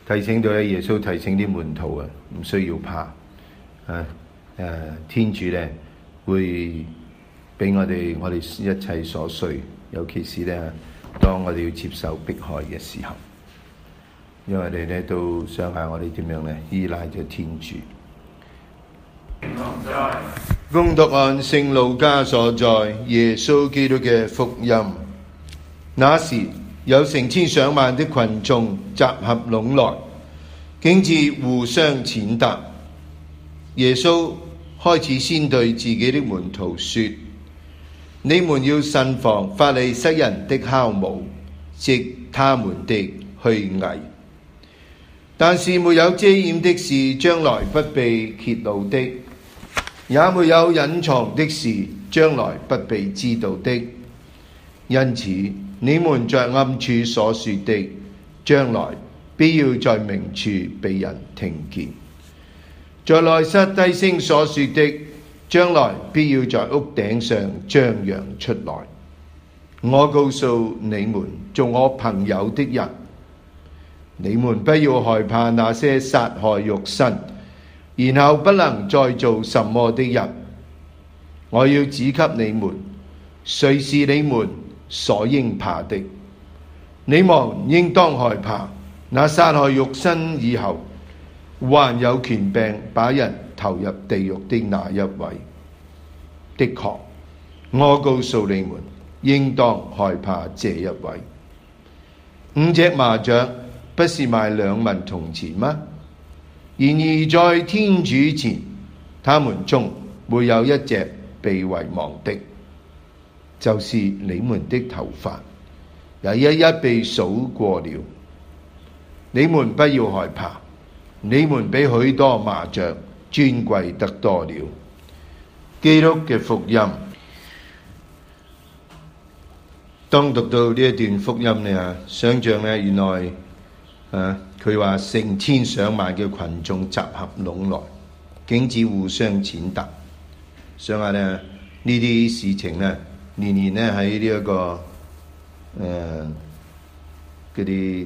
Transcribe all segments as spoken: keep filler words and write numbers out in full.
提醒到咧，耶穌提醒啲門徒啊，唔需要怕啊！誒，天主咧會俾我哋我哋一切所需，尤其是咧當我哋要接受迫害嘅時候，因為我哋咧都想下我哋點樣咧依賴咗天主。恭讀按聖路加所載耶穌基督嘅福音。那時有成千上萬的群眾集合攏來，竟至互相踐踏。耶穌開始先對自己的門徒說：你們要慎防法利塞人的酵母，即他們的虛偽。但是沒有遮掩的事將來不被揭露的，也沒有隱藏的事將來不被知道的。因此你們在暗處所說的，將來必要在明處被人聽見；在內室低聲所說的，將來必要在屋頂上張揚出來。我告訴你們，做我朋友的人，你們不要害怕那些殺害肉身，然後不能再做什麼的人。我要指給你們，誰是你們所應怕的。你們應當害怕那殺害肉身以後，還有權柄把人投入地獄的那一位。的確，我告訴你們，應當害怕這一位。五隻麻雀不是賣兩文銅錢嗎？然而在天主前，他們中沒有一隻被遺忘的。就是你們的頭髮，也一一被數過了。你們不要害怕，你們比許多麻雀尊貴得多了。基督嘅福音。當讀到呢一段福音呢，想像呢，原來啊，佢話成千上萬嘅群眾集合攏來，竟至互相踐踏。想下呢，呢啲事情呢，年年咧喺呢一個誒嗰啲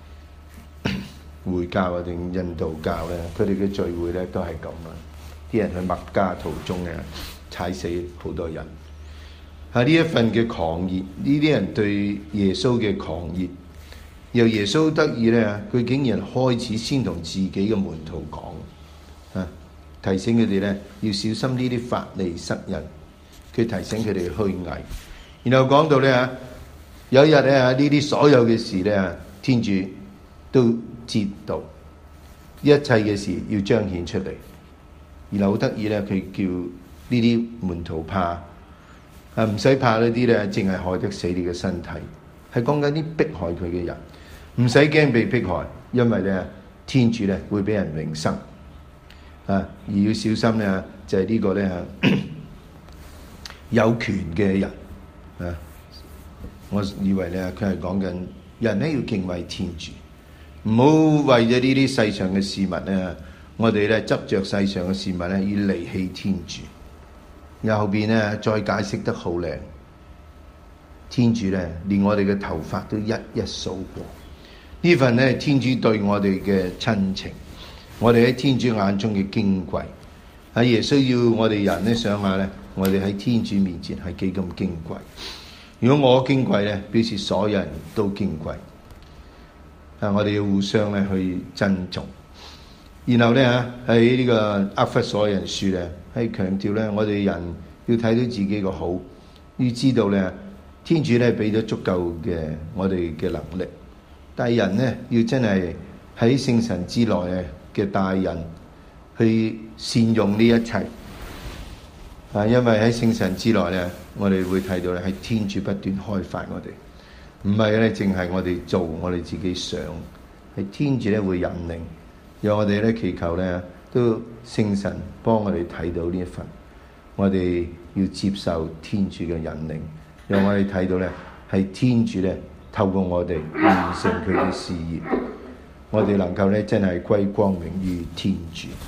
回教啊定印度教咧，佢哋嘅聚會咧都係咁啊！啲人去麥加途中咧踩死好多人。喺呢一份嘅狂熱，呢啲人對耶穌嘅狂熱，由耶穌得意咧，佢竟然開始先同自己嘅門徒講啊，提醒佢哋咧要小心呢啲法利塞人。佢提醒佢哋虛偽，然後講到咧嚇，有一日咧嚇，呢啲所有嘅事咧，天主都知道，一切嘅事要彰顯出嚟。然後好得意咧，佢叫呢啲門徒怕啊，唔使怕呢啲咧，淨係害得死你嘅身體，係講緊啲迫害佢嘅人，唔使驚被迫害，因為咧天主咧會俾人永生啊，而要小心咧就係呢個咧嚇。有權嘅人啊，我以為咧佢係講緊人咧要敬畏天主，唔好為咗呢啲世上嘅事物咧，我哋咧執着世上嘅事物咧要離棄天主。然後後邊咧再解釋得好靚，天主咧連我哋嘅頭髮都一一數過，呢份咧天主對我哋嘅親情，我哋喺天主眼中嘅矜貴，喺耶穌要我哋人咧想下咧。我哋喺天主面前係幾咁矜貴？如果我矜貴咧，表示所有人都矜貴。啊，我哋要互相咧去珍重。然後咧嚇喺呢個厄弗所人書咧，係強調咧我哋人要睇到自己個好，要知道咧天主咧俾咗足夠嘅我哋嘅能力，但係人咧要真係喺聖神之內嘅帶人去善用呢一切。啊，因為喺聖神之內咧，我哋會睇到咧，係天主不斷開發我哋，唔係咧，淨係我哋做我哋自己想，係天主咧會引領，讓我哋咧祈求咧，都聖神幫我哋睇到呢一份，我哋要接受天主嘅引領，讓我哋睇到咧，係天主咧透過我哋完成佢嘅事業，我哋能夠咧真係歸光榮於天主。